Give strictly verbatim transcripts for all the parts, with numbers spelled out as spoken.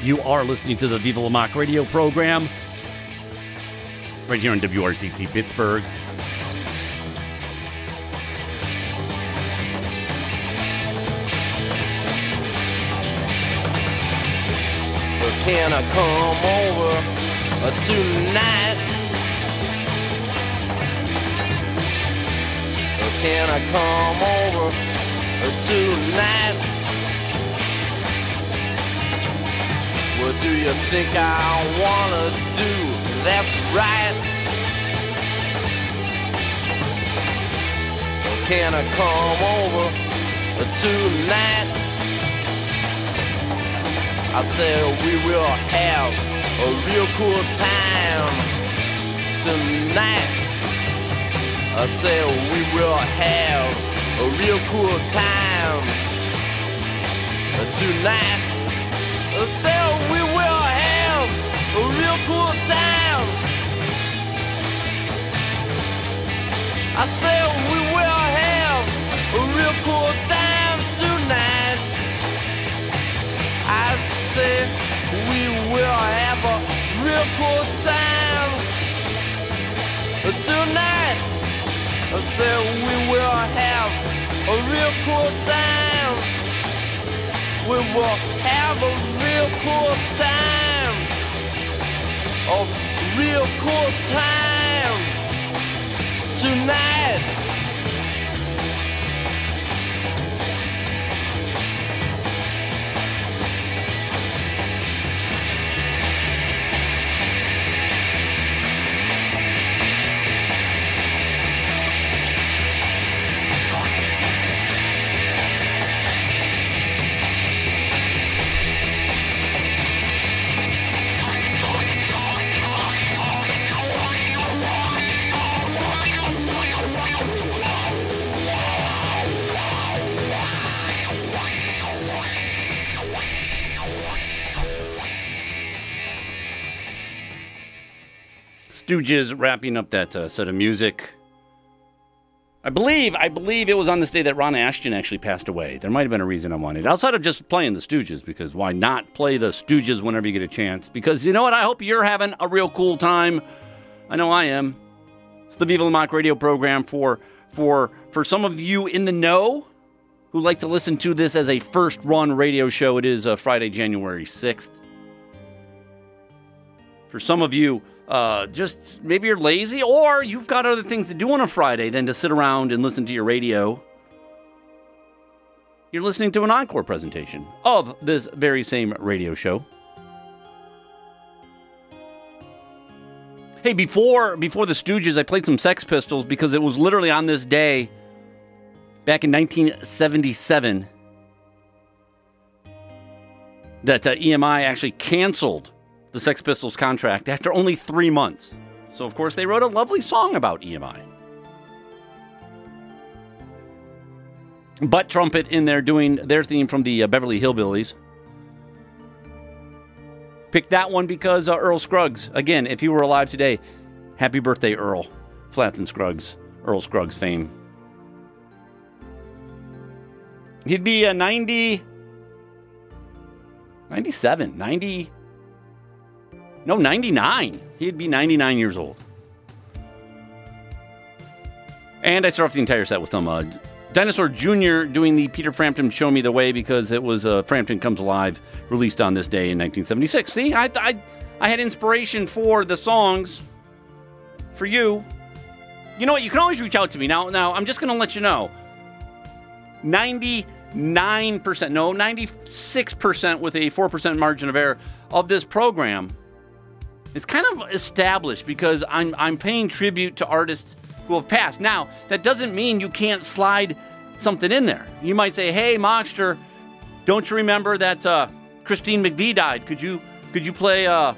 You are listening to the Viva La Mock radio program right here on W R C T Pittsburgh. Can I come over tonight? Can I come over tonight? What do you think I wanna do? That's right. Can I come over tonight? I said we will have a real cool time tonight. I said we will have a real cool time tonight. I said we will have a real cool time. I said we will have a real cool time tonight. I said we will have a real cool time tonight. I said we will have a real cool time. We will have a real cool time. A real cool time tonight. Stooges wrapping up that uh, set of music. I believe, I believe it was on this day that Ron Ashton actually passed away. There might have been a reason I wanted, outside of just playing the Stooges, because why not play the Stooges whenever you get a chance? Because you know what? I hope you're having a real cool time. I know I am. It's the Viva La Mock radio program for for for some of you in the know who like to listen to this as a first run radio show. It is uh, Friday, January sixth. For some of you, Uh, just maybe you're lazy, or you've got other things to do on a Friday than to sit around and listen to your radio. You're listening to an encore presentation of this very same radio show. Hey, before before the Stooges, I played some Sex Pistols because it was literally on this day back in nineteen seventy-seven that uh, E M I actually canceled the Sex Pistols contract after only three months. So, of course, they wrote a lovely song about E M I. Butt Trumpet in there doing their theme from the uh, Beverly Hillbillies. Picked that one because uh, Earl Scruggs, again, if he were alive today, happy birthday, Earl. Flats and Scruggs, Earl Scruggs fame. He'd be a uh, ninety, ninety-seven, ninety... No, ninety-nine. He'd be ninety-nine years old. And I start off the entire set with them. Uh, Dinosaur Junior doing the Peter Frampton Show Me the Way because it was uh, Frampton Comes Alive, released on this day in nineteen seventy-six. See, I, I, I had inspiration for the songs for you. You know what? You can always reach out to me. Now, now I'm just going to let you know. ninety-nine percent, no, ninety-six percent with a four percent margin of error of this program is kind of established because I'm I'm paying tribute to artists who have passed. Now, that doesn't mean you can't slide something in there. You might say, "Hey, Mockster, don't you remember that uh, Christine McVie died? Could you could you play uh,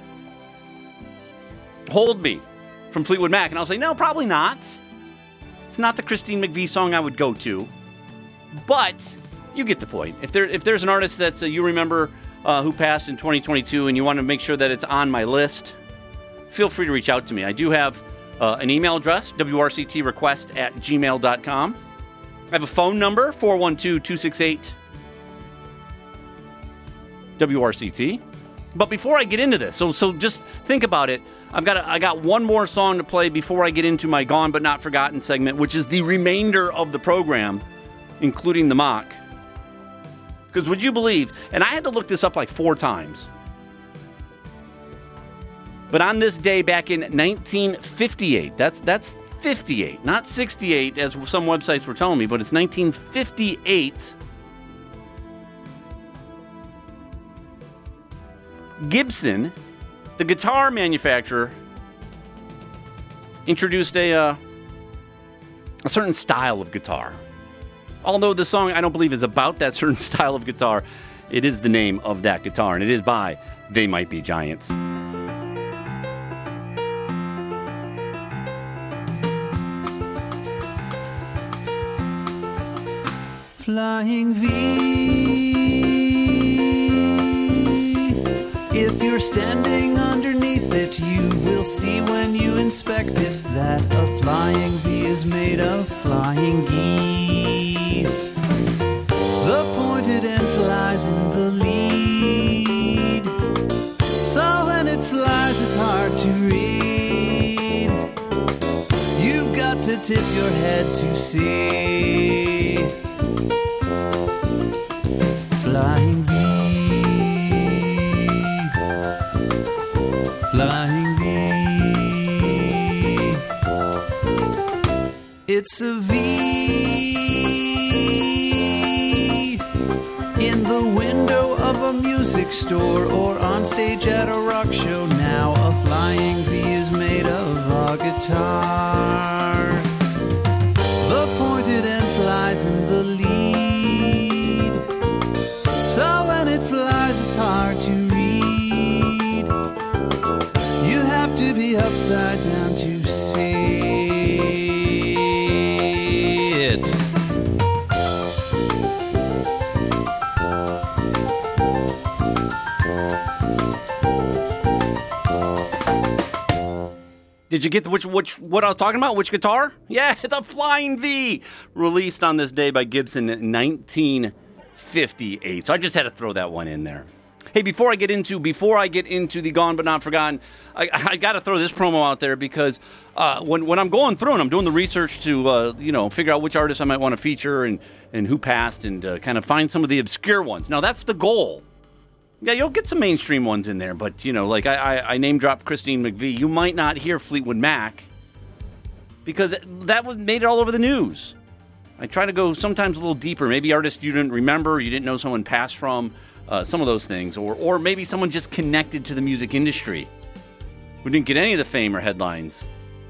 Hold Me from Fleetwood Mac?" And I'll say, "No, probably not. It's not the Christine McVie song I would go to." But you get the point. If there if there's an artist that uh, you remember uh, who passed in twenty twenty-two and you want to make sure that it's on my list, feel free to reach out to me. I do have uh, an email address, W R C T request at gmail dot com. I have a phone number, four one two, two six eight, W R C T. But before I get into this, so so just think about it. I've got a, I got one more song to play before I get into my Gone But Not Forgotten segment, which is the remainder of the program, including the mock. Because would you believe, and I had to look this up like four times, but on this day back in nineteen fifty-eight, that's that's fifty-eight, not sixty-eight as some websites were telling me, but it's nineteen fifty-eight. Gibson, the guitar manufacturer, introduced a uh, a certain style of guitar. Although the song, I don't believe, is about that certain style of guitar, it is the name of that guitar, and it is by They Might Be Giants. Flying V. If you're standing underneath it, you will see when you inspect it that a flying V is made of flying geese. The pointed end flies in the lead, so when it flies it's hard to read. You've got to tip your head to see. Flying V, flying V. It's a V in the window of a music store or on stage at a rock show. Now a flying V is made of a guitar. The pointed end flies in the lead, so when it flies it's hard to read. You have to be upside down to see it. Did you get the, which which what I was talking about? Which guitar? Yeah, the Flying V, released on this day by Gibson in nineteen fifty-eight. So I just had to throw that one in there. Hey, before I get into before I get into the Gone But Not Forgotten, I, I got to throw this promo out there because uh, when when I'm going through and I'm doing the research to uh, you know figure out which artists I might want to feature and and who passed and uh, kind of find some of the obscure ones. Now that's the goal. Yeah, you'll get some mainstream ones in there, but, you know, like I, I, I name-dropped Christine McVie. You might not hear Fleetwood Mac because that was made it all over the news. I try to go sometimes a little deeper. Maybe artists you didn't remember, you didn't know someone passed from, uh, some of those things. Or, or maybe someone just connected to the music industry who didn't get any of the fame or headlines.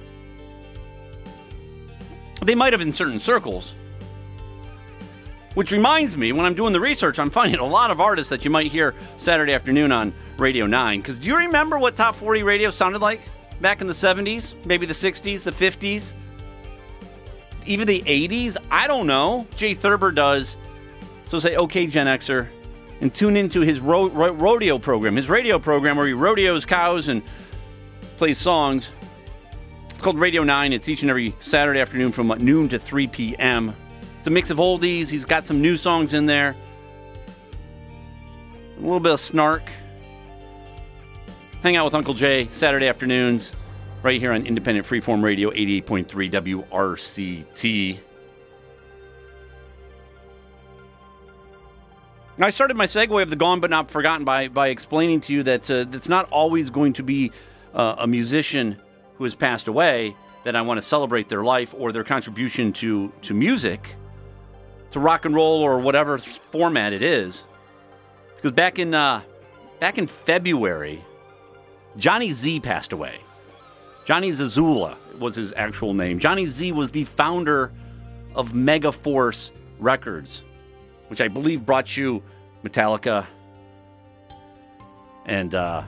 They might have in certain circles. Which reminds me, when I'm doing the research, I'm finding a lot of artists that you might hear Saturday afternoon on Radio nine. Because do you remember what Top forty radio sounded like back in the seventies? Maybe the sixties, the fifties? Even the eighties? I don't know. Jay Thurber does. So say, okay, Gen Xer, and tune into his ro- ro- rodeo program, his radio program where he rodeos cows and plays songs. It's called Radio nine. It's each and every Saturday afternoon from noon to three p.m., It's a mix of oldies. He's got some new songs in there. A little bit of snark. Hang out with Uncle Jay Saturday afternoons right here on Independent Freeform Radio eighty-eight point three W R C T. I started my segue of the Gone But Not Forgotten by, by explaining to you that uh, it's not always going to be uh, a musician who has passed away that I want to celebrate their life or their contribution to, to music, to rock and roll or whatever format it is. Because back in uh, back in February, Johnny Z passed away. Johnny Zazula was his actual name. Johnny Z was the founder of Megaforce Records, which I believe brought you Metallica and uh,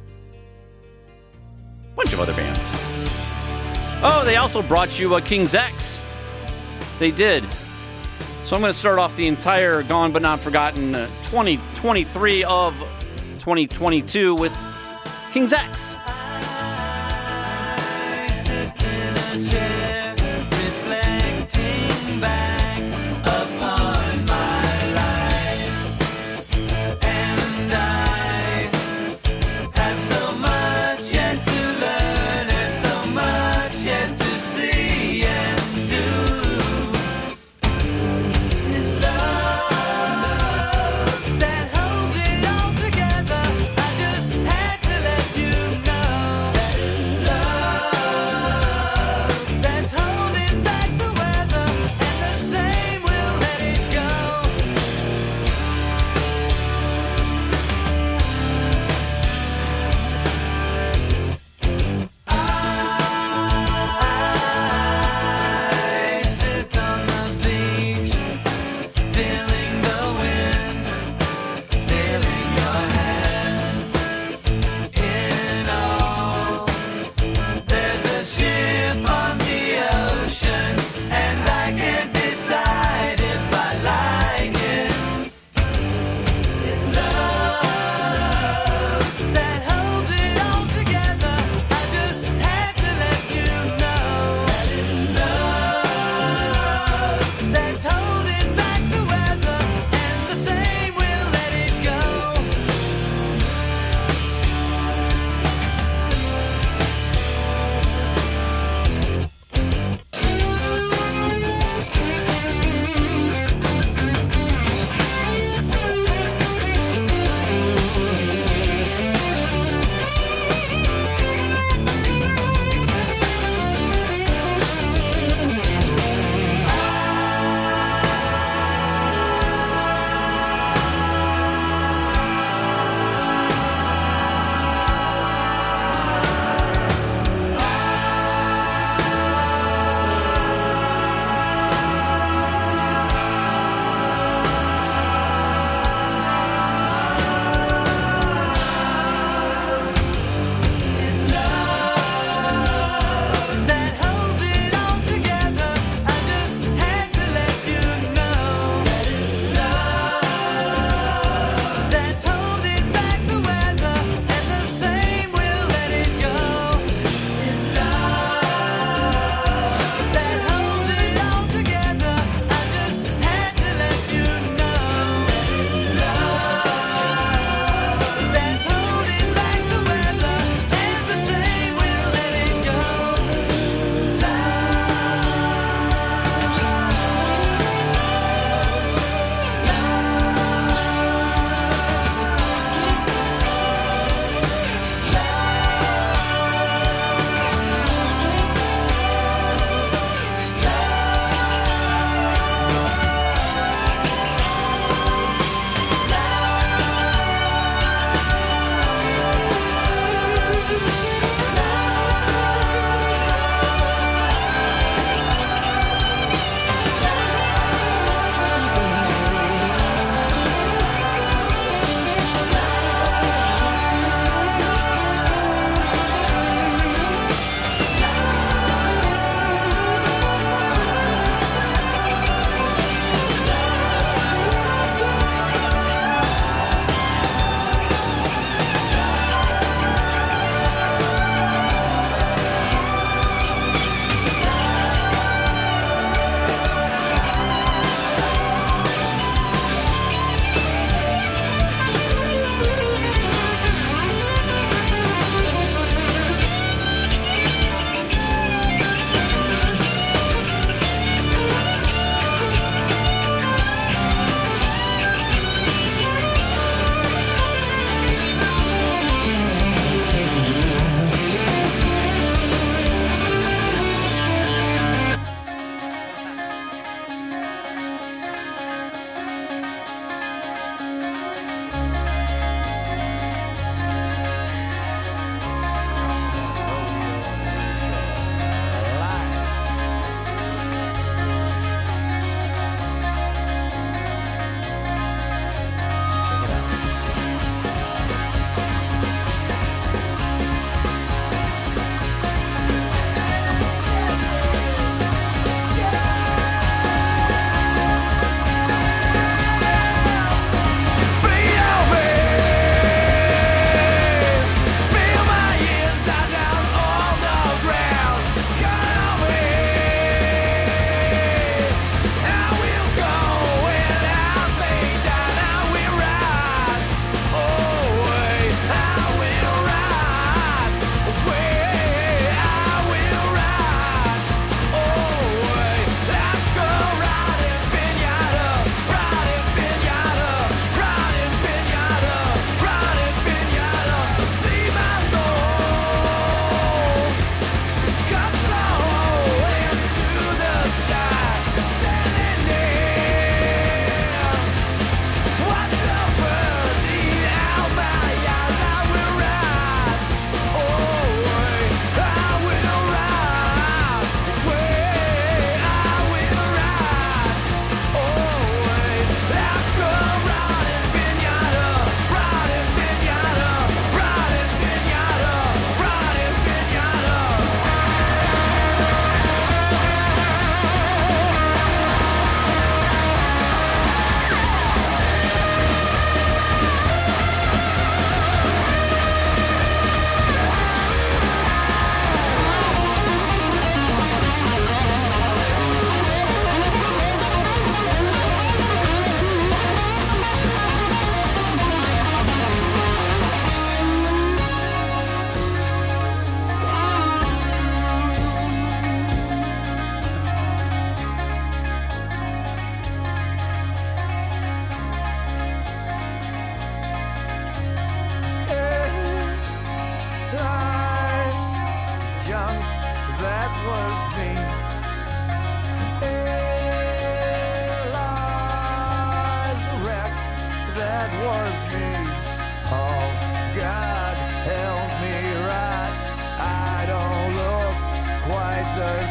a bunch of other bands. Oh, they also brought you uh, King's X. They did. So I'm going to start off the entire Gone But Not Forgotten uh, twenty twenty-three of twenty twenty-two with King's X. I sit in a chair, reflecting back upon my life, and I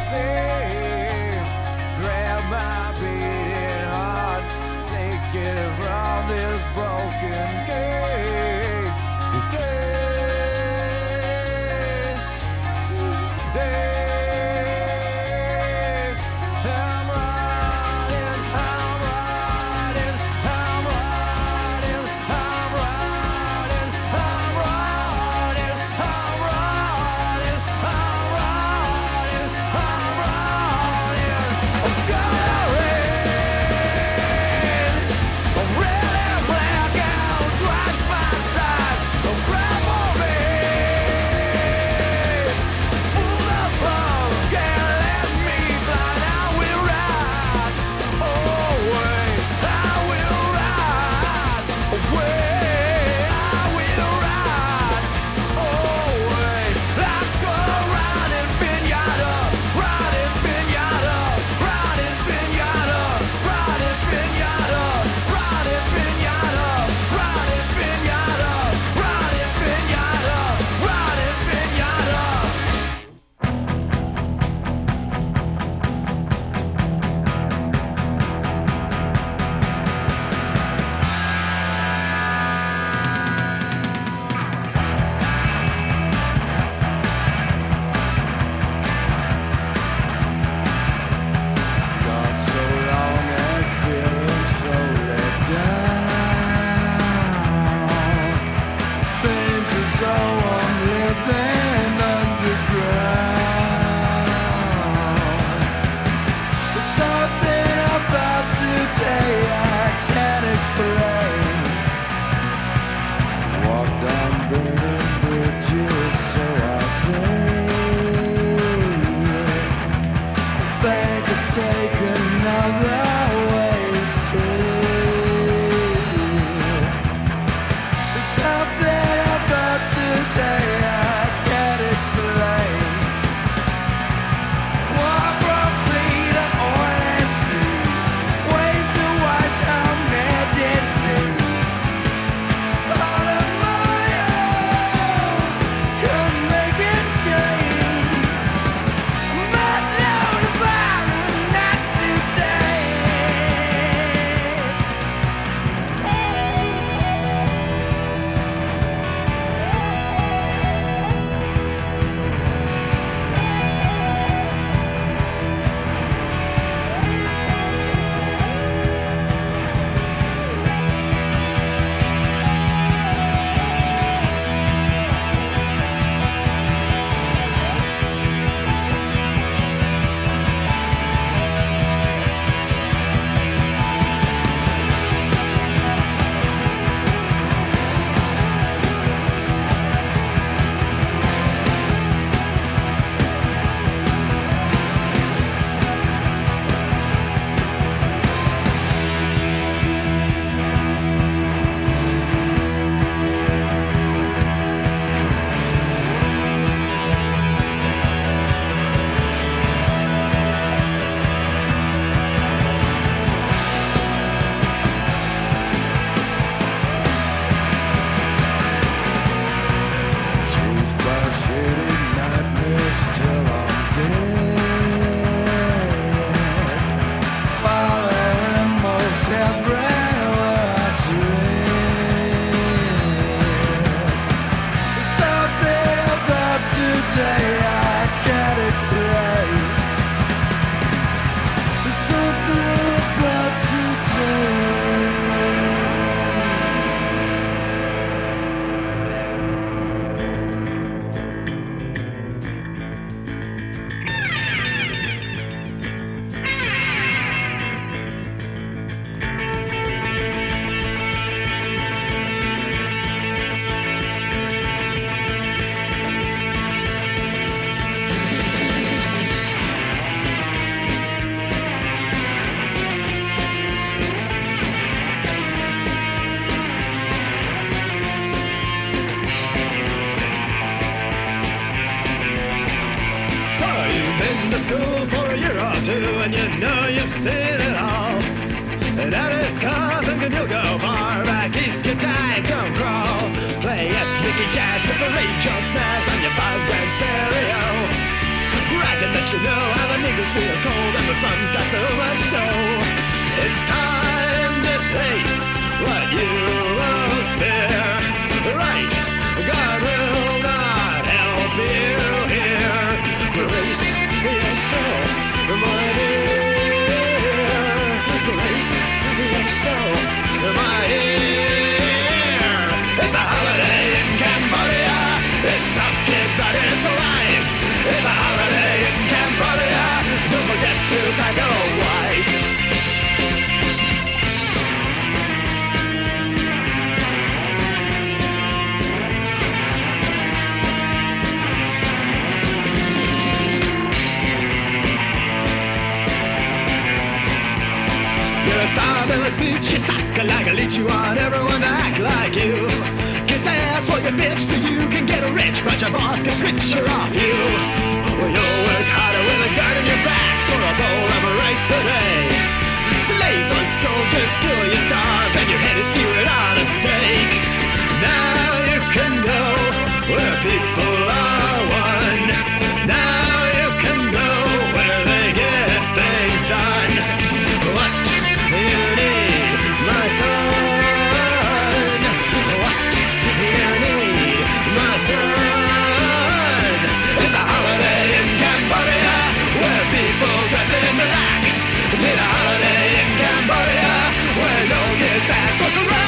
say, grab my beating heart, take it from this broken cage. Day to day, I'm riding, I'm riding, I'm riding, I'm riding, I'm riding, I'm riding, I'm riding, I'm riding. I'm going, I'm really black out twice my side. I'm grabbing, pull up on, can't let me blind. I will ride away, I will ride away, I will ride away. Like a riding pinata, riding pinata, riding pinata, riding pinata, riding pinata, riding pinata, riding pinata, riding pinata. Gone so long and feeling so let down. Seems as though I'm living underground. There's something about today I can't explain. Walked on burning bridges, so I say. Think I'll take another way still. There's something about today I can't explain. Walk from sea to oil and sea, waves to watch on their dead seas. All of my own could make it change. But no, not today. Chased by shady nightmares till I'm dead. Following most everywhere I tread. There's something about today I can't explain. There's something about today. So you've been to school for a year or two and you know you've seen it all. And that is Scotland and you'll go far back east, your tide don't crawl. Play ethnic jazz with the radio snares on your bug and stereo. Ragging the you know how the niggas feel cold and the sun's got so much soul. It's time to taste what you most fear. Right, God will not help you here. Brace yourself, my dear. Brace yourself, my dear. It's a holiday in Cambodia. It's tough, kid, but it's life. It's a holiday in Cambodia. Don't forget to pack a wife. You're a star, then a snitch. You suck like a leech. You want everyone to act like you. Kiss ass for your bitch so you can get rich, but your boss can switch her off you. Well, you'll work harder with a gun in your back for a bowl of rice a day. Slave for soldiers till you starve and your head is skewered on a stake. Now you can go where people are one. Now you can go where they get things done. What you need, my son? What you need, my son? It's a holiday in Cambodia where people dress in black. Need a holiday in Cambodia where no kiss ass for crack.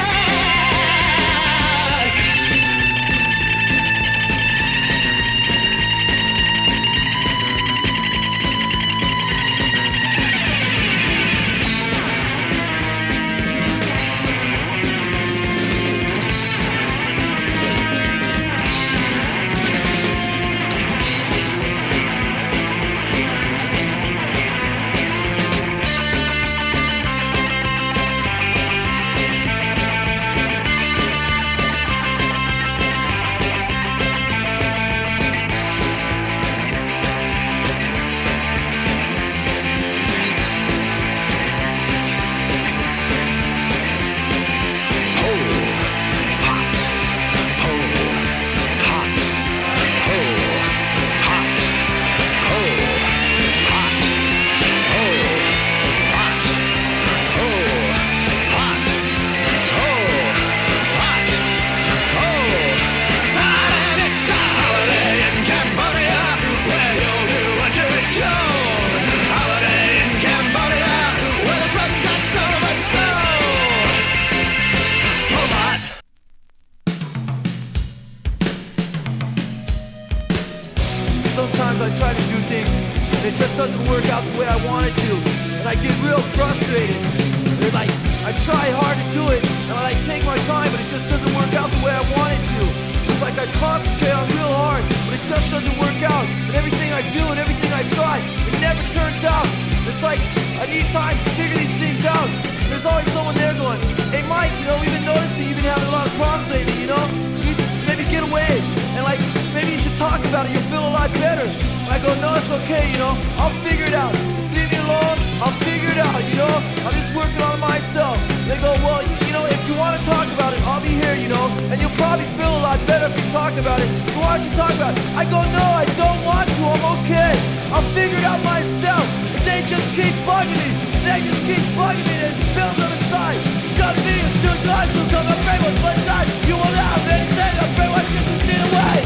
Sometimes I try to do things and it just doesn't work out the way I want it to, and I get real frustrated. They're like, I try hard to do it, and I like take my time, but it just doesn't work out the way I want it to. It's like I concentrate on real hard, but it just doesn't work out. And everything I do and everything I try, it never turns out. It's like I need time to figure these things out. There's always someone there going, hey Mike, you know, we've been noticing you've been having a lot of problems lately, you know? You should maybe get away, and like, maybe you should talk about it, you'll feel a lot better. And I go, no, it's okay, you know, I'll figure it out. Just leave me alone, I'll figure it out, you know? I'm just working on myself. They go, well, you, you know, if you want to talk about it, I'll be here, you know? And you'll probably feel a lot better if you talk about it. So why don't you talk about it? I go, no, I don't want to, I'm okay. I'll figure it out myself. If they just keep bugging me, if they just keep bugging me, there's bills on the side. It's gotta be a suicide, so come and pray what's one side. You will have anything, I'm afraid what you can see away.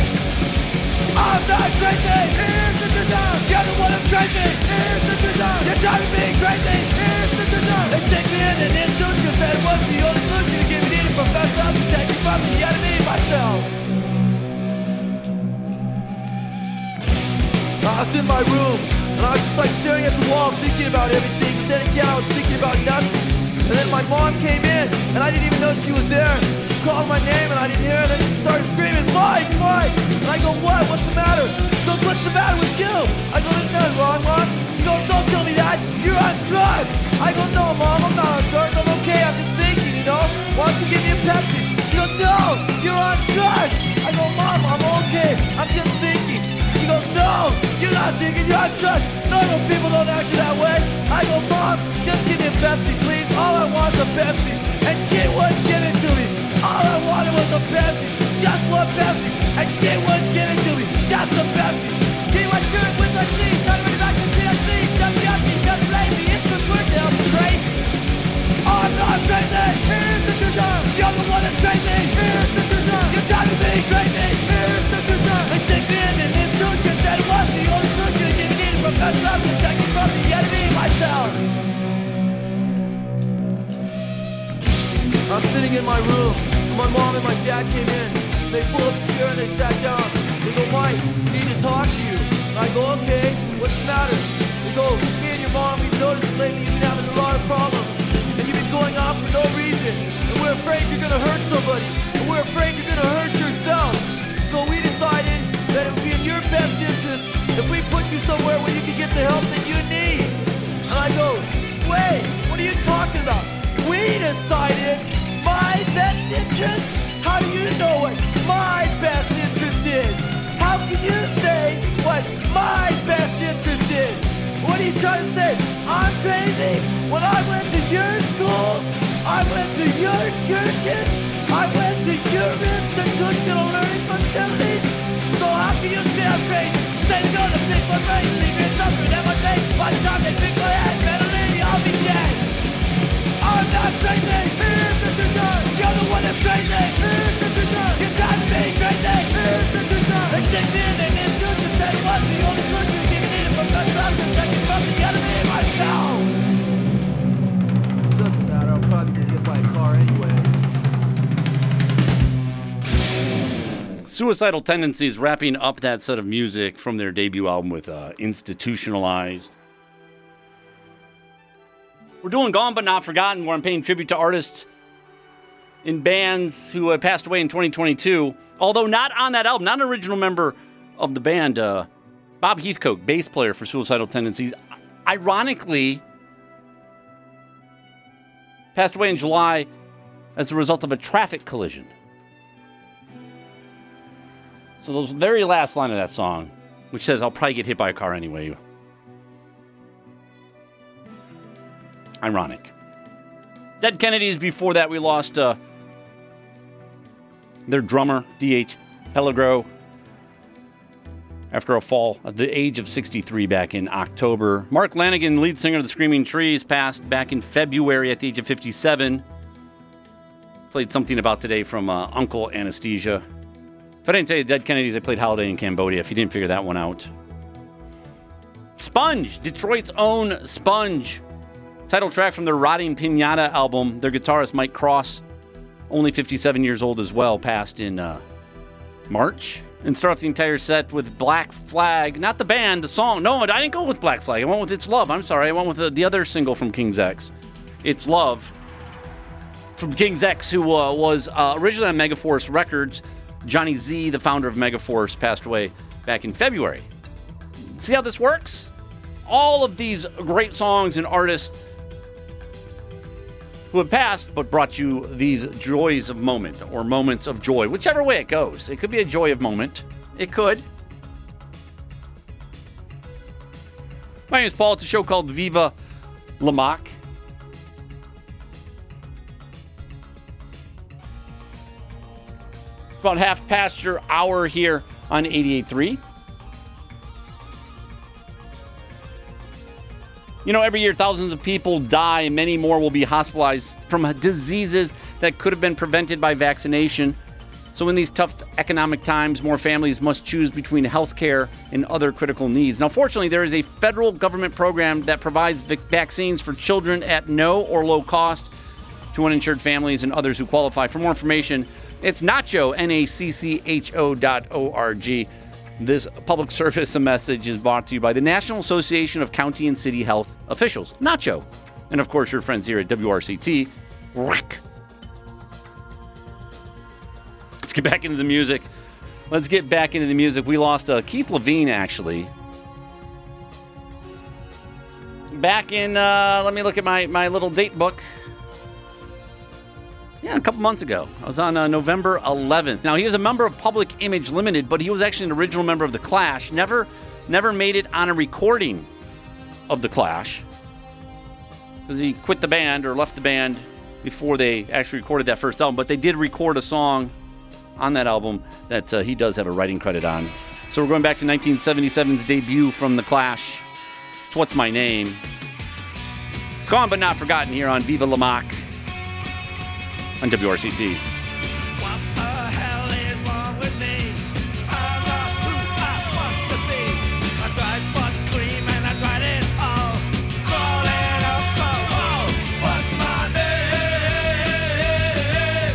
I'm not crazy, here's the design. You're the one that's crazy, here's the design. You're driving me crazy, here's the design. They take me in and institute, cause that was the only solution to give me the professor to take me from the enemy myself. I was in my room, and I was just like staring at the wall, thinking about everything. But then again, I was thinking about nothing. And then my mom came in, and I didn't even know she was there. She called my name, and I didn't hear her. Then she started screaming, Mike, Mike! And I go, what? What's the matter? She goes, what's the matter with you? I go, there's nothing wrong, Mom. She goes, don't tell me that. You're on drugs. I go, no, Mom, I'm not on drugs. I'm okay. I'm just thinking, you know? Why don't you give me a Pepsi? She goes, no, you're on drugs. I go, Mom, I'm okay. I'm just thinking. She goes, no, you're not thinking, you're on drugs. Normal people don't act that way. I go, Mom, just give me a Pepsi, please. All I want is a Pepsi. And she wouldn't give it to me. All I wanted was a Pepsi. Just one Pepsi. And she wouldn't give it to me. Just a Pepsi. He went through it with my knees. Not really back sitting in my room. And my mom and my dad came in. They pulled up a chair and they sat down. They go, Mike, we need to talk to you. And I go, okay, what's the matter? They go, me and your mom, we've noticed lately you've been having a lot of problems. And you've been going off for no reason. And we're afraid you're going to hurt somebody. And we're afraid you're going to hurt yourself. So we decided that it would be in your best interest if we put you somewhere where you can get the help that you need. And I go, wait, what are you talking about? We decided my best interest? How do you know what my best interest is? How can you say what my best interest is? What are you trying to say? I'm crazy? When I went to your schools, I went to your churches, I went to your institutional learning facilities. So how can you say I'm crazy? Say to go to pick my brain, leave me something that my face. By the time they pick my head, better lady, I'll be dead. I'm not crazy, here's Mister John. You're the one that's crazy, here's Mister John. You got me crazy, here's Mister John. They take me in and it's just to tell you what, the only person you can eat it from the top to take it from the enemy myself. Doesn't matter, I'll probably get hit by a car anyway. Suicidal Tendencies wrapping up that set of music from their debut album with uh, Institutionalized. We're doing Gone But Not Forgotten, where I'm paying tribute to artists in bands who had passed away in twenty twenty-two. Although not on that album, not an original member of the band. Uh, Bob Heathcote, bass player for Suicidal Tendencies, ironically passed away in July as a result of a traffic collision. So those very last line of that song, which says, I'll probably get hit by a car anyway. Ironic. Dead Kennedys, before that we lost uh, their drummer, D H Peligro, after a fall at the age of sixty-three back in October. Mark Lanigan, lead singer of the Screaming Trees, passed back in February at the age of fifty-seven. Played Something About Today from uh, Uncle Anesthesia. If I didn't tell you Dead Kennedys, I played Holiday in Cambodia, if you didn't figure that one out. Sponge, Detroit's own Sponge. Title track from their Rotting Pinata album. Their guitarist, Mike Cross, only fifty-seven years old as well, passed in uh, March. And start off the entire set with Black Flag. Not the band, the song. No, I didn't go with Black Flag. I went with It's Love. I'm sorry. I went with the, the other single from King's X. It's Love. From King's X, who uh, was uh, originally on Megaforce Records. Johnny Z, the founder of Megaforce, passed away back in February. See how this works? All of these great songs and artists who have passed but brought you these joys of moment or moments of joy, whichever way it goes. It could be a joy of moment. It could. My name is Paul. It's a show called Viva La Mock. It's about half past your hour here on eighty-eight point three. You know, every year thousands of people die and many more will be hospitalized from diseases that could have been prevented by vaccination. So in these tough economic times, more families must choose between health care and other critical needs. Now, fortunately, there is a federal government program that provides vac- vaccines for children at no or low cost to uninsured families and others who qualify. For more information, it's NACCHO, N A C C H O dot O R G. This public service message is brought to you by the National Association of County and City Health Officials, NACCHO. And, of course, your friends here at W R C T, R E C. Let's get back into the music. Let's get back into the music. We lost uh, Keith Levine, actually. Back in, uh, let me look at my, my little date book. Yeah, a couple months ago. I was on uh, November eleventh. Now, he was a member of Public Image Limited, but he was actually an original member of The Clash. Never, never made it on a recording of The Clash. Because he quit the band or left the band before they actually recorded that first album. But they did record a song on that album that uh, he does have a writing credit on. So we're going back to nineteen seventy-seven's debut from The Clash. It's What's My Name. It's Gone But Not Forgotten here on Viva La Mock on W R C T. What the hell is wrong with me? I'm not who I want to be. I tried butt cream and I tried it all. Crawling up the wall. What's my name?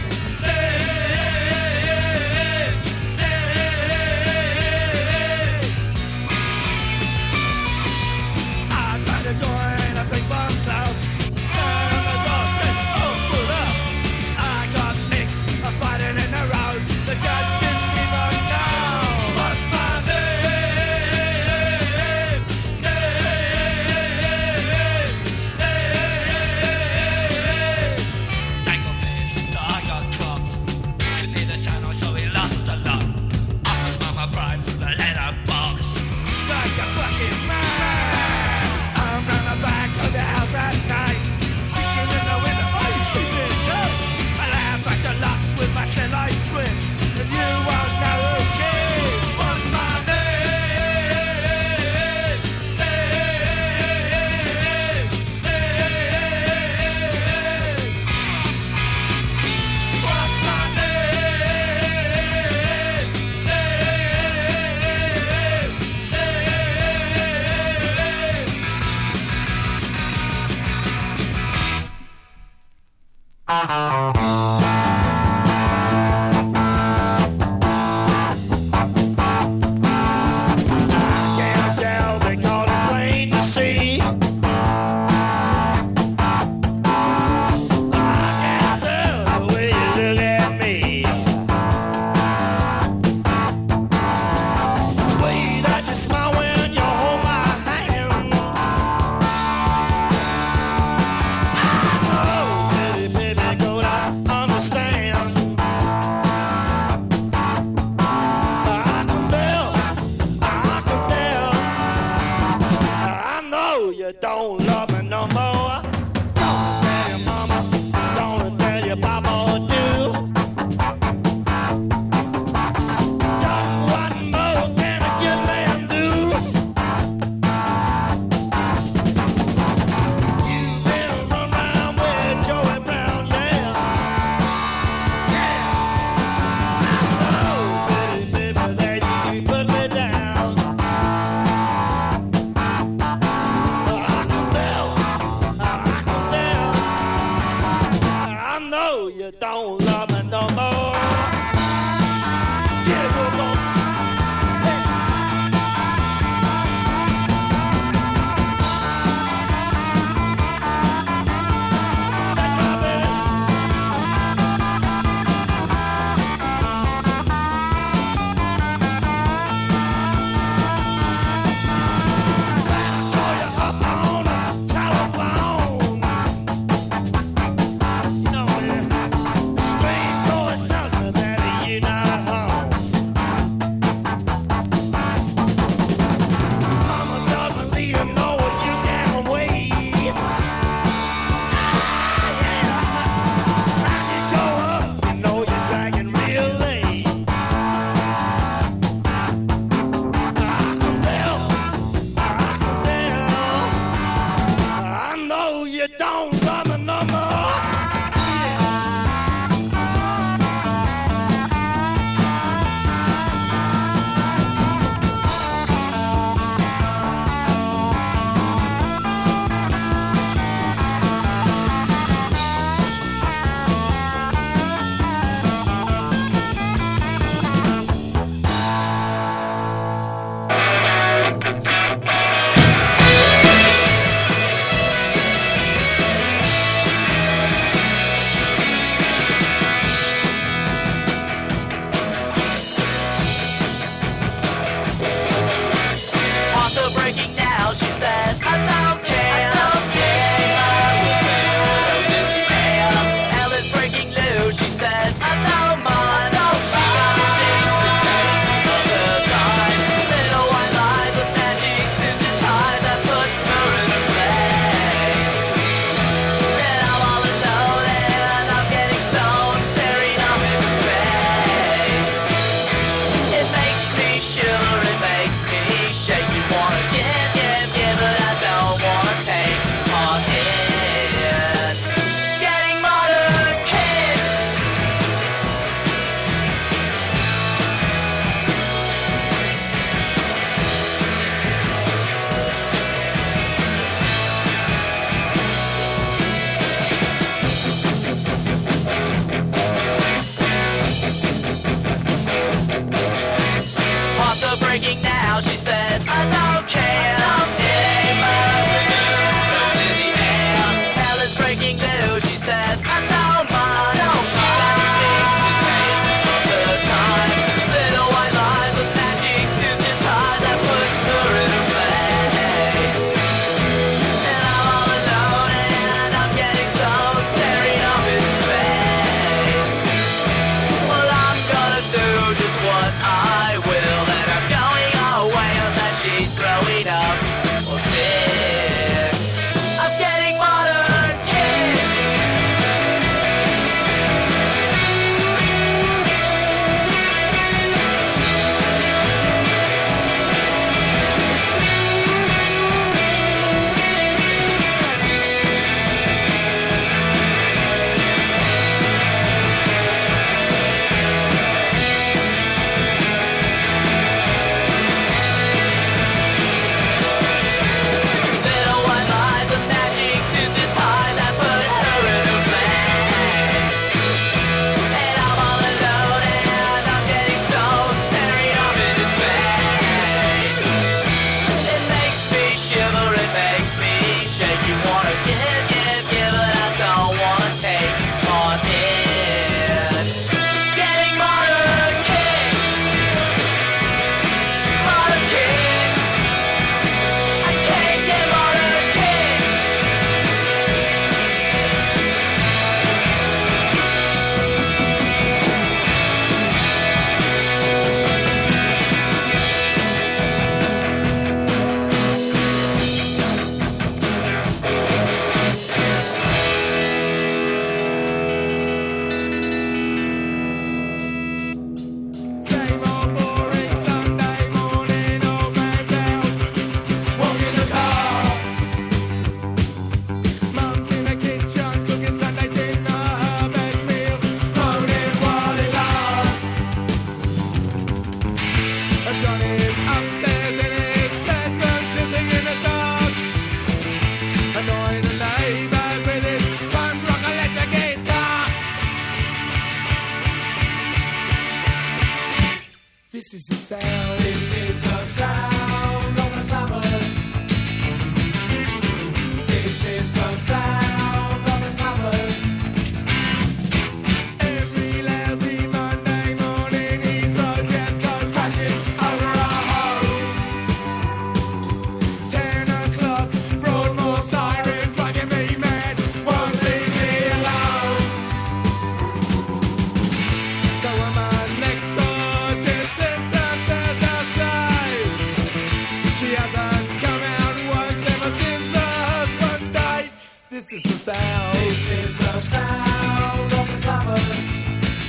This is the sound. This is the sound of the suburbs.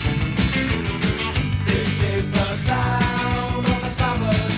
This is the sound of the suburbs.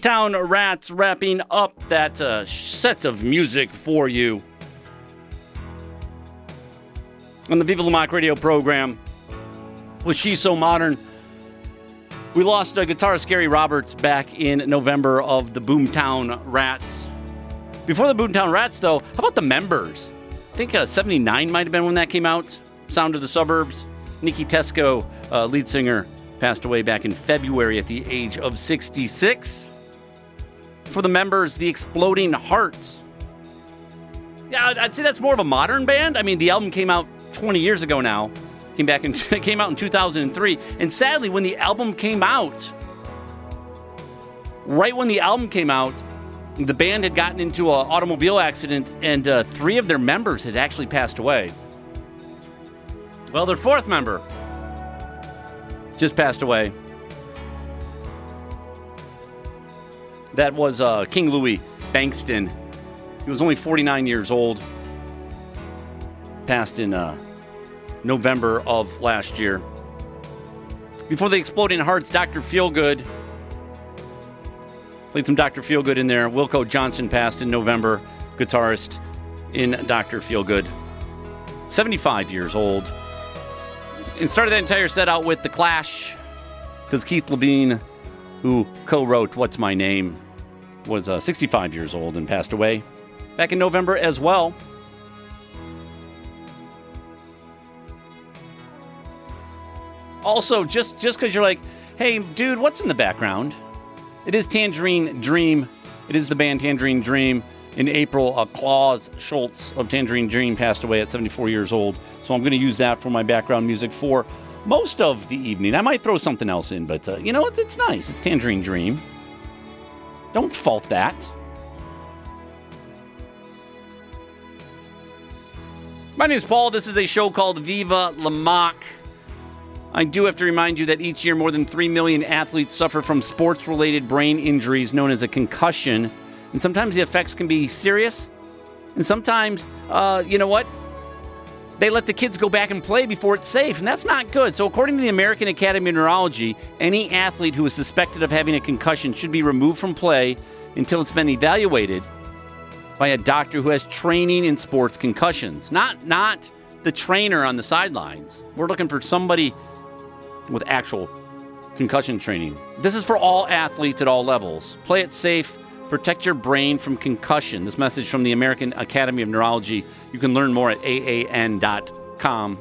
Boomtown Rats wrapping up that uh, set of music for you on the Viva La Mock radio program. Was She So Modern? We lost uh, guitarist Gary Roberts back in November of the Boomtown Rats. Before the Boomtown Rats, though, how about the Members? I think uh, seventy-nine might have been when that came out. Sound of the Suburbs. Nikki Tesco, uh, lead singer, passed away back in February at the age of sixty-six. For the Members, the Exploding Hearts. Yeah, I'd, I'd say that's more of a modern band. I mean, the album came out twenty years ago now. Came back in, came out in two thousand three. And sadly, when the album came out, right when the album came out, the band had gotten into an automobile accident, and uh, three of their members had actually passed away. Well, their fourth member just passed away. That was uh, King Louis Bankston. He was only forty-nine years old. Passed in uh, November of last year. Before the Exploding Hearts, Doctor Feelgood. Played some Doctor Feelgood in there. Wilco Johnson passed in November. Guitarist in Doctor Feelgood. seventy-five years old. And started that entire set out with The Clash. Because Keith Levine, who co-wrote What's My Name, was uh, sixty-five years old and passed away back in November as well. Also, just just because you're like, hey, dude, what's in the background? It is Tangerine Dream. It is the band Tangerine Dream. In April, uh, Klaus Schultz of Tangerine Dream passed away at seventy-four years old. So I'm going to use that for my background music for most of the evening. I might throw something else in, but uh, you know what? It's nice. It's Tangerine Dream. Don't fault that. My name is Paul. This is a show called Viva La Mock. I do have to remind you that each year more than three million athletes suffer from sports-related brain injuries known as a concussion. And sometimes the effects can be serious. And sometimes, uh, you know what? They let the kids go back and play before it's safe. And that's not good. So according to the American Academy of Neurology, any athlete who is suspected of having a concussion should be removed from play until it's been evaluated by a doctor who has training in sports concussions. Not, not the trainer on the sidelines. We're looking for somebody with actual concussion training. This is for all athletes at all levels. Play it safe. Protect your brain from concussion. This message from the American Academy of Neurology. You can learn more at A A N dot com.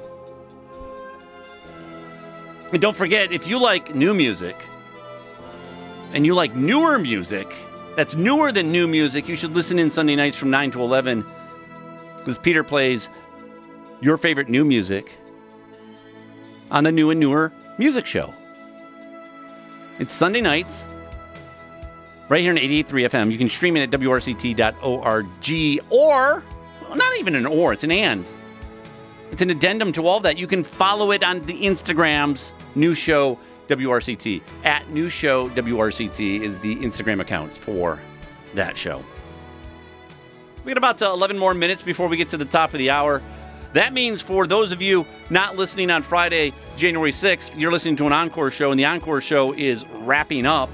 And don't forget, if you like new music and you like newer music that's newer than new music, you should listen in Sunday nights from nine to eleven because Peter plays your favorite new music on the new and newer music show. It's Sunday nights, right here on eighty-eight point three F M. You can stream it at W R C T dot org, or, well, not even an or, it's an and. It's an addendum to all that. You can follow it on the Instagrams, New Show W R C T. At New Show W R C T is the Instagram account for that show. We got about eleven more minutes before we get to the top of the hour. That means for those of you not listening on Friday, January sixth, you're listening to an encore show, and the encore show is wrapping up.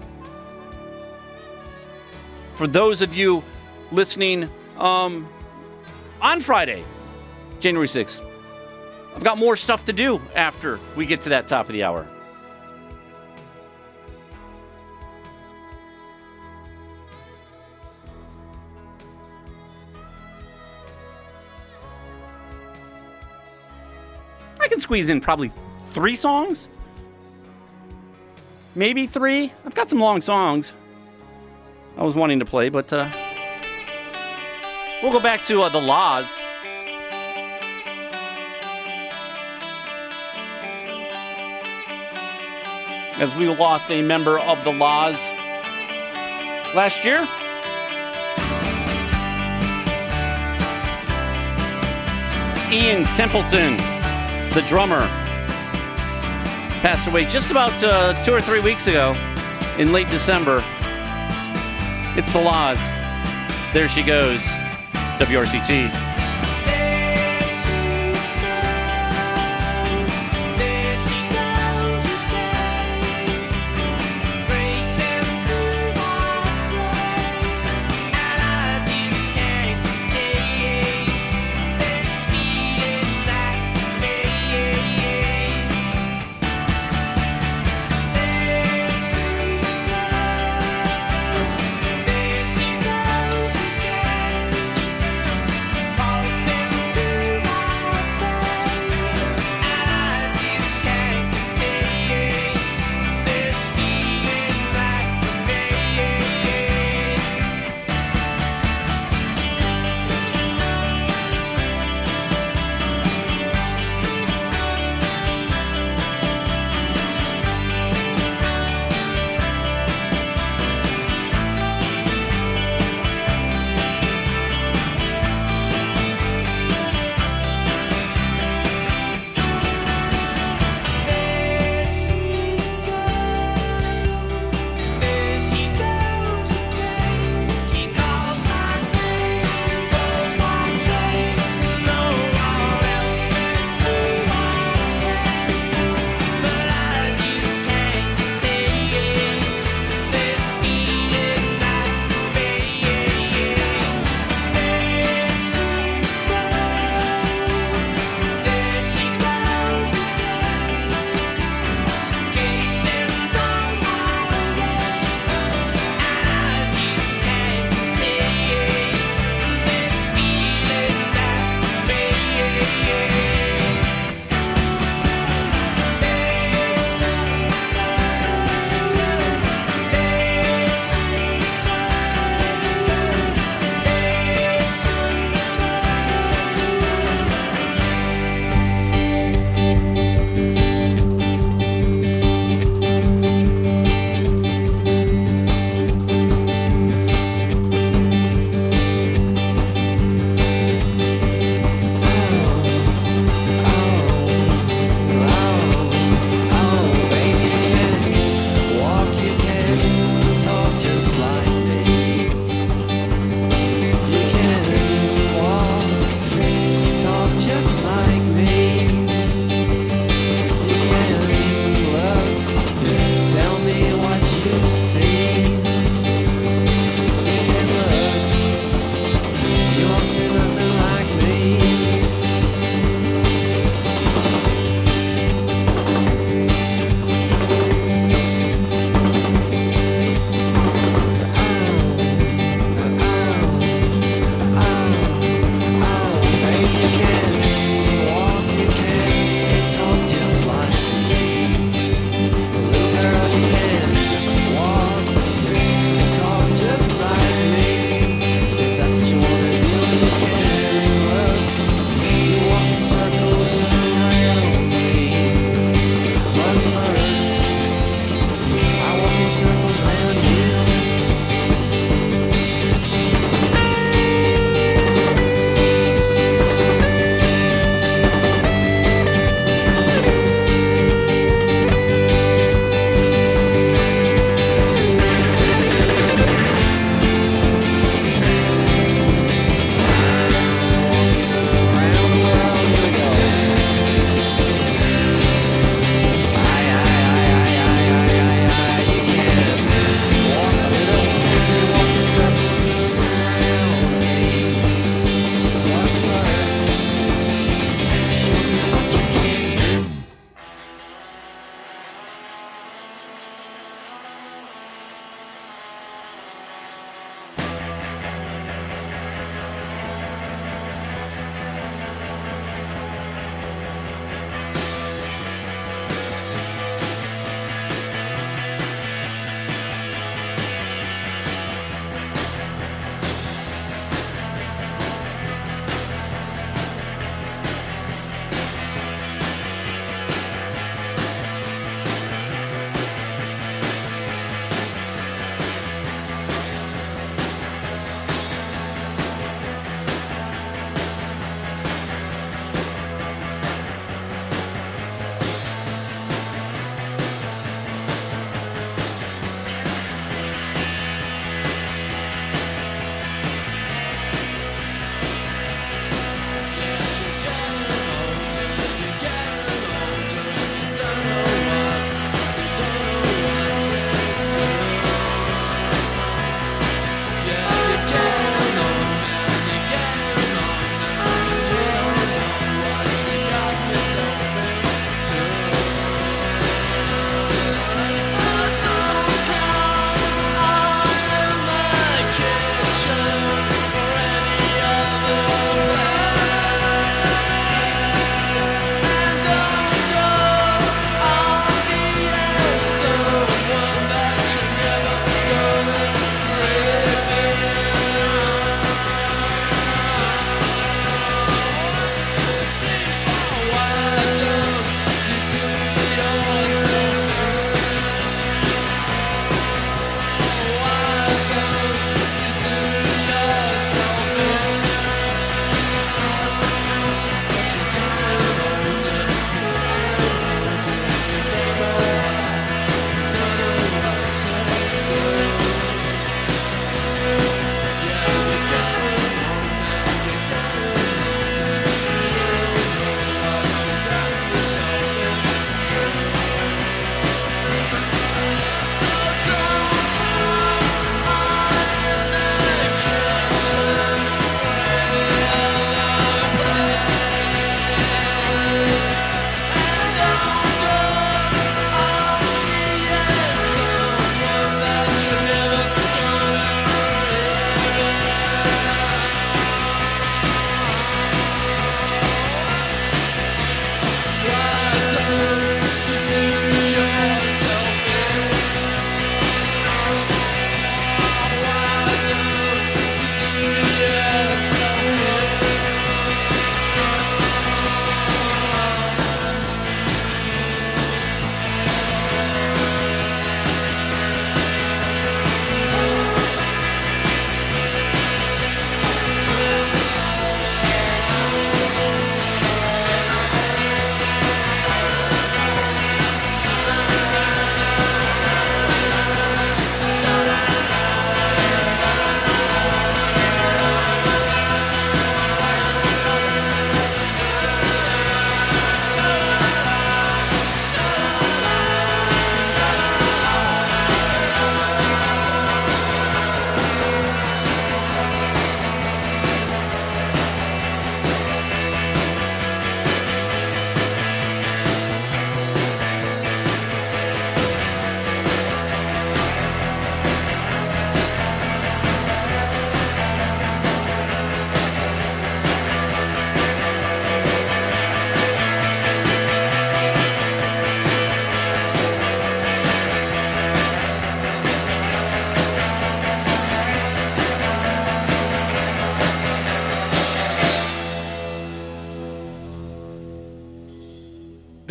For those of you listening um, on Friday, January sixth, I've got more stuff to do after we get to that top of the hour. I can squeeze in probably three songs. Maybe three. I've got some long songs I was wanting to play, but uh, we'll go back to uh, the Laws. As we lost a member of the Laws last year. Ian Templeton, the drummer, passed away just about uh, two or three weeks ago in late December. It's the Laws. There she goes. W R C T. There she goes again, racing through my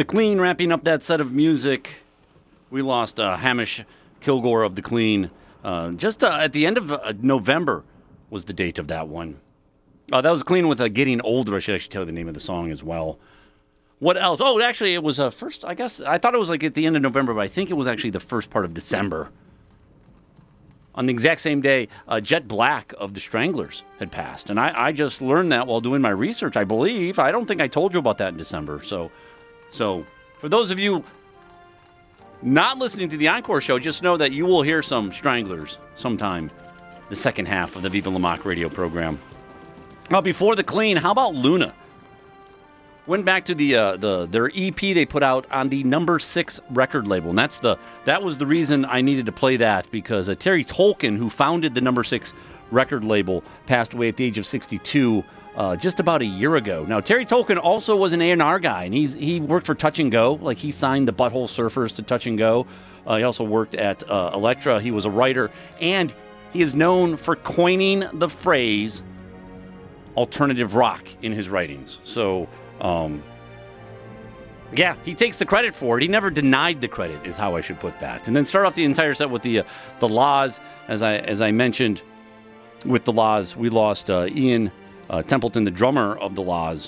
The Clean wrapping up that set of music. We lost uh, Hamish Kilgore of The Clean. Uh, just uh, at the end of uh, November was the date of that one. Uh, that was Clean with uh, Getting Older. I should actually tell you the name of the song as well. What else? Oh, actually, it was uh, first, I guess, I thought it was like at the end of November, but I think it was actually the first part of December. On the exact same day, uh, Jet Black of the Stranglers had passed. And I, I just learned that while doing my research, I believe. I don't think I told you about that in December. So, so for those of you not listening to the Encore show, just know that you will hear some Stranglers sometime the second half of the Viva La Mock radio program. Now, before The Clean, how about Luna? Went back to the uh, the their E P they put out on the Number Six record label, and that's the that was the reason I needed to play that, because uh, Terry Tolkien, who founded the Number Six record label, passed away at the age of sixty-two uh, just about a year ago. Now, Terry Tolkien also was an A and R guy, and he's he worked for Touch and Go, like he signed the Butthole Surfers to Touch and Go. Uh, he also worked at uh, Elektra. He was a writer, and he is known for coining the phrase alternative rock in his writings. So. Um, yeah, he takes the credit for it. He never denied the credit, is how I should put that. And then start off the entire set with the uh, the Laws. As I as I mentioned, with the Laws, we lost uh, Ian uh, Templeton, the drummer of the Laws,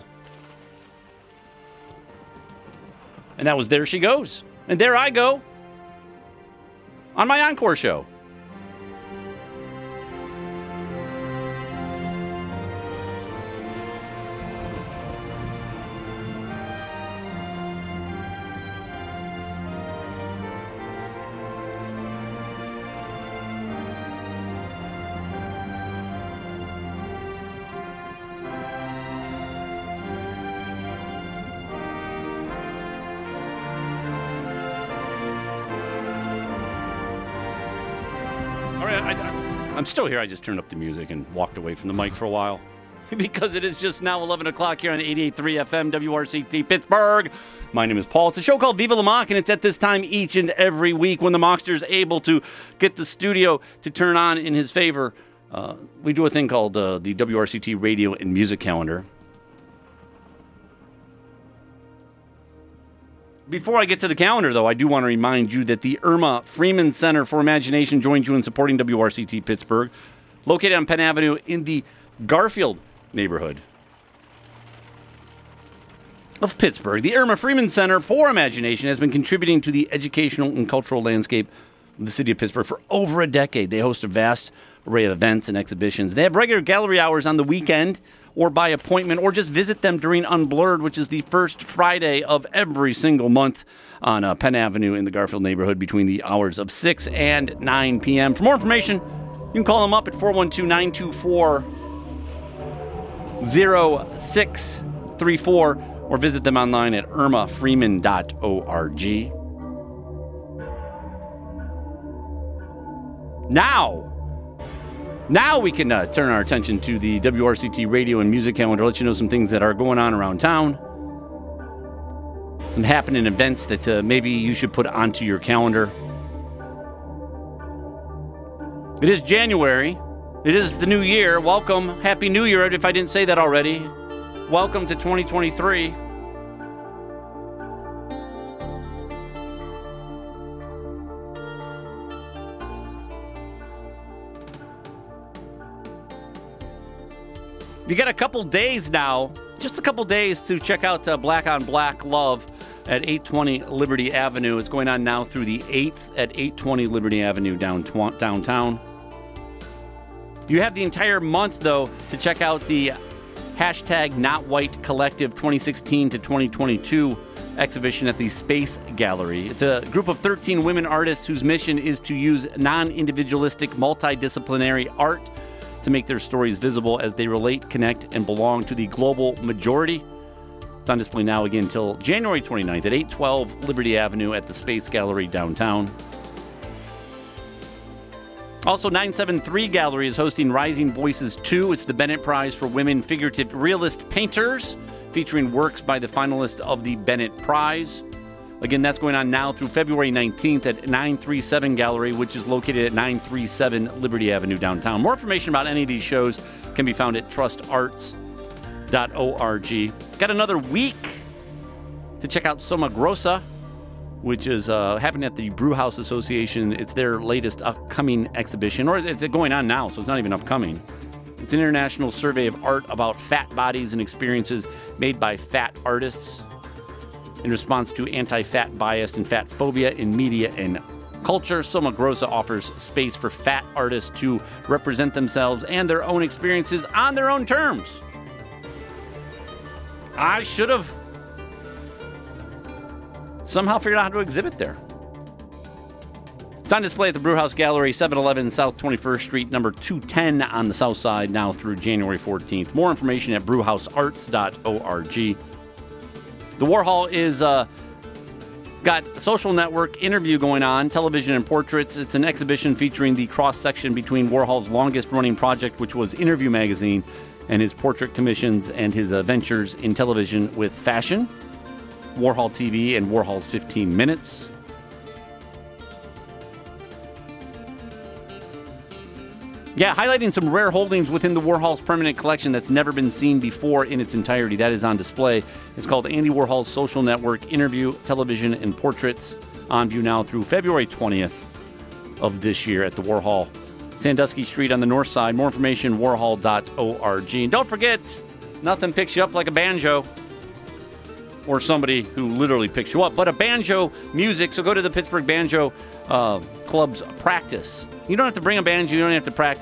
and that was There She Goes, and there I go on my Encore show. I'm still here. I just turned up the music and walked away from the mic for a while because it is just now eleven o'clock here on eighty-eight point three F M W R C T Pittsburgh. My name is Paul. It's a show called Viva La Mock, and it's at this time each and every week when the Mockster is able to get the studio to turn on in his favor. Uh, we do a thing called uh, the W R C T Radio and Music Calendar. Before I get to the calendar, though, I do want to remind you that the Irma Freeman Center for Imagination joins you in supporting W R C T Pittsburgh, located on Penn Avenue in the Garfield neighborhood of Pittsburgh. The Irma Freeman Center for Imagination has been contributing to the educational and cultural landscape of the city of Pittsburgh for over a decade. They host a vast array of events and exhibitions. They have regular gallery hours on the weekend or by appointment, or just visit them during Unblurred, which is the first Friday of every single month on uh, Penn Avenue in the Garfield neighborhood between the hours of six and nine p.m. For more information, you can call them up at four one two, nine two four, zero six three four or visit them online at irma freeman dot org. Now, Now we can uh, turn our attention to the W R C T Radio and Music Calendar, let you know some things that are going on around town, some happening events that uh, maybe you should put onto your calendar. It is January. It is the new year. Welcome. Happy New Year, if I didn't say that already. Welcome to twenty twenty-three. You got a couple days now, just a couple days to check out uh, Black on Black Love at eight twenty Liberty Avenue. It's going on now through the eighth at eight twenty Liberty Avenue down tw- downtown. You have the entire month, though, to check out the hashtag Not White Collective twenty sixteen to twenty twenty-two exhibition at the Space Gallery. It's a group of thirteen women artists whose mission is to use non-individualistic, multidisciplinary art to make their stories visible as they relate, connect, and belong to the global majority. It's on display now again until January twenty-ninth at eight twelve Liberty Avenue at the Space Gallery downtown. Also, nine seventy-three Gallery is hosting Rising Voices two. It's the Bennett Prize for Women Figurative Realist Painters, featuring works by the finalists of the Bennett Prize. Again, that's going on now through February nineteenth at nine thirty-seven Gallery, which is located at nine thirty-seven Liberty Avenue downtown. More information about any of these shows can be found at trust arts dot org. Got another week to check out Soma Grossa, which is uh, happening at the Brewhouse Association. It's their latest upcoming exhibition, or it's going on now, so it's not even upcoming. It's an international survey of art about fat bodies and experiences made by fat artists in response to anti-fat bias and fat phobia in media and culture. Soma Grossa offers space for fat artists to represent themselves and their own experiences on their own terms. I should have somehow figured out how to exhibit there. It's on display at the Brewhouse Gallery, seven eleven South twenty-first Street, number two ten on the south side, now through January fourteenth. More information at brewhouse arts dot org. The Warhol is uh, got a social network interview going on, television and portraits. It's an exhibition featuring the cross-section between Warhol's longest-running project, which was Interview Magazine, and his portrait commissions and his uh, ventures in television with fashion, Warhol T V, and Warhol's fifteen minutes. Yeah, highlighting some rare holdings within the Warhol's permanent collection that's never been seen before in its entirety. That is on display. It's called Andy Warhol's Social Network Interview, Television, and Portraits, on view now through February twentieth of this year at the Warhol, Sandusky Street on the north side. More information, warhol dot org. And don't forget, nothing picks you up like a banjo. Or somebody who literally picks you up, but a banjo music. So go to the Pittsburgh Banjo uh, Club's practice. You don't have to bring a banjo. You don't have to practice.